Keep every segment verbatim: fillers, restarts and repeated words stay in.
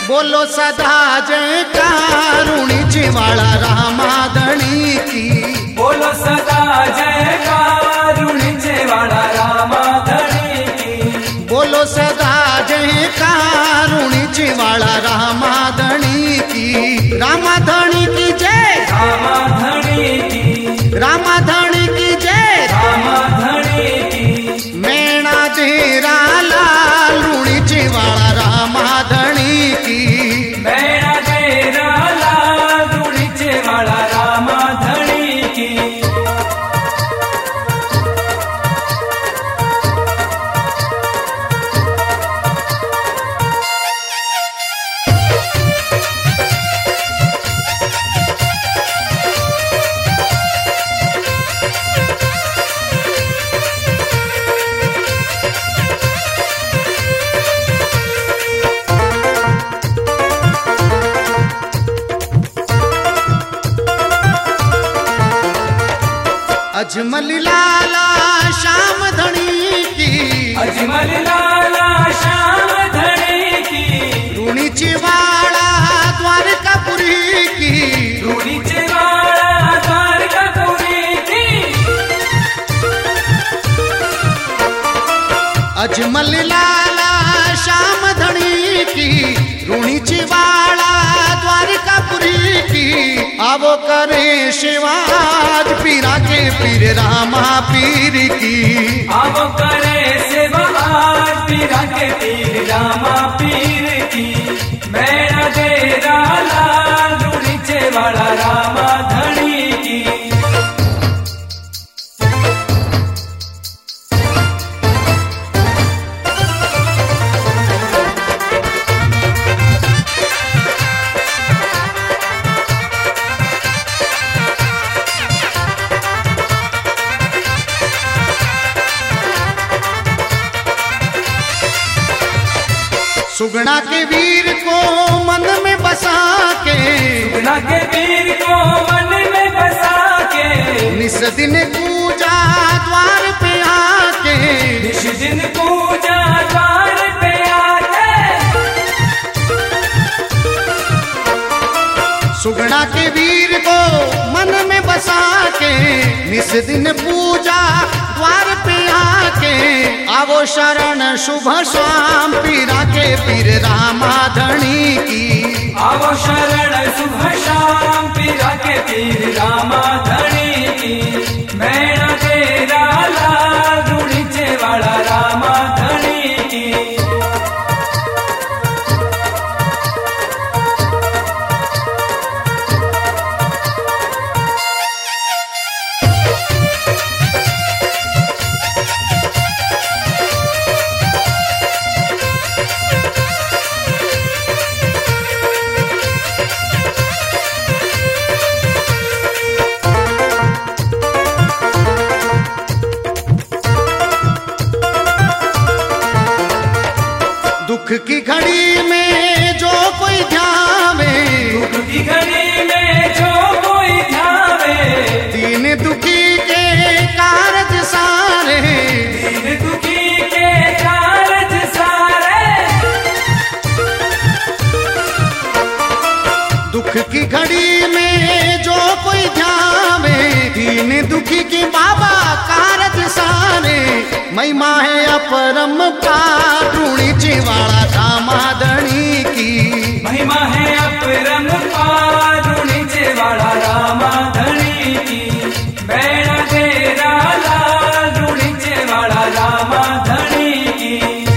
बोलो सदा जयकार उणीची वाला रामाधणी की। बोलो सदा जयकार उणीचे वाला रामाधणी की। बोलो सदा जयकार उणीची वाला रामाधणी की। रामाधणी की जय, रामाधणी की। रामाधणी की जय, रामाधणी की। मैना तेरा लाल उणीची वाला रामाधणी की। मैना तेरा लाल उणीचे वाला रामाधणी की। अजमल लाला श्याम धणी की। अजमल लाला श्याम धणी की। रुणीची वाला द्वारकापुरी की। रुणीचे वाला द्वारकापुरी की। अजमल लाला श्याम धणी की। रुणीची वाला द्वारकापुरी की। आवो करे शिवाज पीरा के पीर रामा पीर की। आवो करे शिवाज पीरा के पीर रामा पीर की। मैना तेरा लाल उणीचे वाला रामाधणी की। सुगना के वीर को मन में बसा के। सुगना के वीर को मन में बसा के। निस दिन पूजा द्वार पे आके। निस दिन पूजा द्वार पे आके। सुगना के वीर को मन में बसा के। निस दिन पूजा द्वार पे आके। आवो शरण शुभ शाम पीरा के पीर रामाधणी की। आवो शरण शुभ शाम पीरा के पीर रामाधणी की। मैना तेरा लाल उणीचे वाला रामाधणी की। दुख की घड़ी में जो कोई ध्यावे। दुख की घड़ी में जो कोई ध्यावे। दीन दुखी के कारज सारे। दीन दुखी के कारज सारे। दुख की घड़ी में जो कोई ध्यावे। दीन दुखी की बाबा कारज सारे। महिमा है अपरम पार उणीची वाला रामाधणी की। महिमा है अपरम पार उणीचे वाला रामाधणी की। मैना तेरा लाल उणीचे वाला रामाधणी की।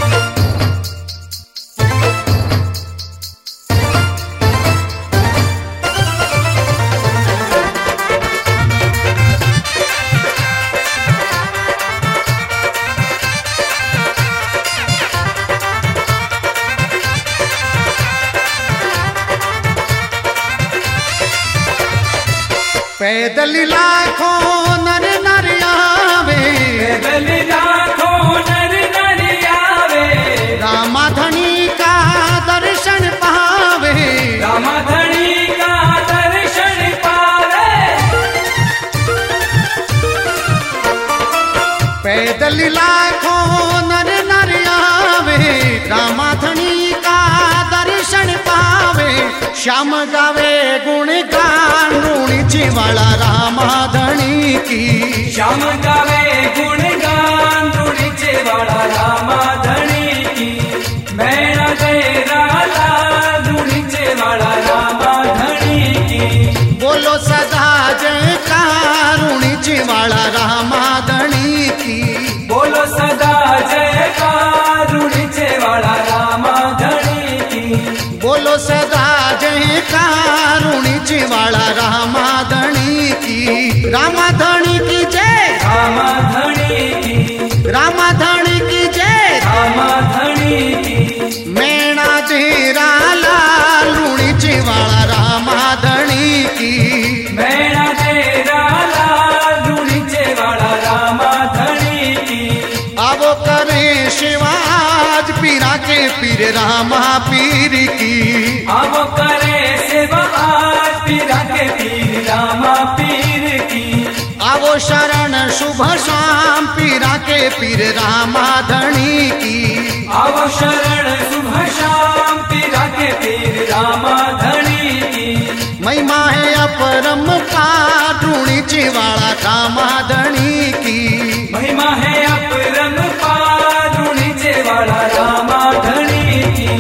पैदल लाखों नर नर आवे। पैदल लाखों नर नर आवे। रामाधणी का दर्शन पावे। रामाधणी का दर्शन पावे। पैदल लाखों नर नर आवे। रामाधणी का दर्शन पावे। श्याम गावे गुणगान रूणी वाला रामा धनी की। श्याम गावे गुणगान रूणी वाला रामा धनी की। मैना तेरा लाल रूणी वाला रामा धनी की। बोलो सदा जयकार रूणी वाला रामा धनी की। बोलो सदा जयकार रूणी वाला रामा धनी की। बोलो सदा जयकार रूणी वाला रामा धनी की। रामा धनी की जय, रामा धनी की। रामा धनी की जय, रामा धनी की। मैना तेरा लाल रूणी वाला रामा धनी की। मैना तेरा लाल रूणी वाला रामा धनी की। आवो करे शिवाज पीरा के पीर रामा पीर की। अब करे सेवा आज पीरा के पीर रामा पीर की। आवो शरण शुभ शाम पीरा के पीर रामा धनी की। अब शरण शुभ शाम